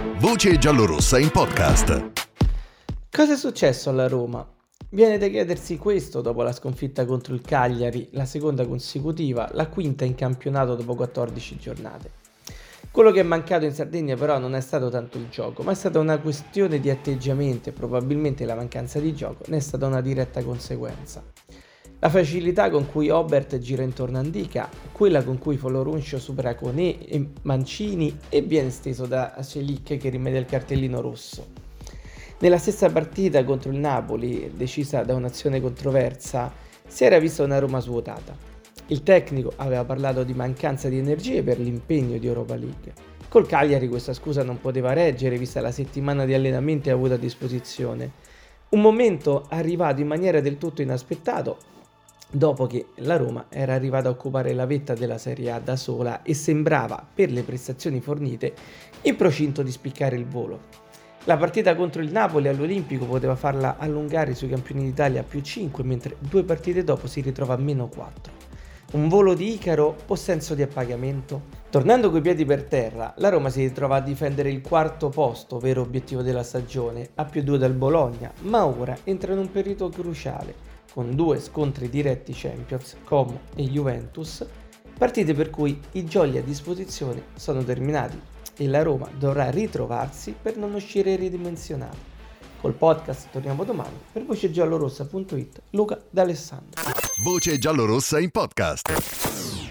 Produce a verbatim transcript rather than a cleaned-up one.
Voce giallorossa in podcast. Cosa è successo alla Roma? Viene da chiedersi questo dopo la sconfitta contro il Cagliari, la seconda consecutiva, la quinta in campionato dopo quattordici giornate. Quello che è mancato in Sardegna però non è stato tanto il gioco, ma è stata una questione di atteggiamento e probabilmente la mancanza di gioco ne è stata una diretta conseguenza. La facilità con cui Obert gira intorno a Ndicka, quella con cui Folorunsho supera Koné e Mancini e viene steso da Celik che rimedia il cartellino rosso. Nella stessa partita contro il Napoli, decisa da un'azione controversa, si era vista una Roma svuotata. Il tecnico aveva parlato di mancanza di energie per l'impegno di Europa League. Col Cagliari questa scusa non poteva reggere vista la settimana di allenamenti avuta a disposizione. Un momento arrivato in maniera del tutto inaspettato, dopo che la Roma era arrivata a occupare la vetta della Serie A da sola e sembrava, per le prestazioni fornite, in procinto di spiccare il volo. La partita contro il Napoli all'Olimpico poteva farla allungare sui campioni d'Italia a più cinque, mentre due partite dopo si ritrova a meno quattro. Un volo di Icaro o senso di appagamento? Tornando coi piedi per terra, la Roma si ritrova a difendere il quarto posto, vero obiettivo della stagione, a più due dal Bologna, ma ora entra in un periodo cruciale, con due scontri diretti Champions, Como e Juventus, partite per cui i jolly a disposizione sono terminati e la Roma dovrà ritrovarsi per non uscire ridimensionata. Col podcast torniamo domani. Per voce giallorossa punto it, Luca D'Alessandro. Voce giallorossa in podcast.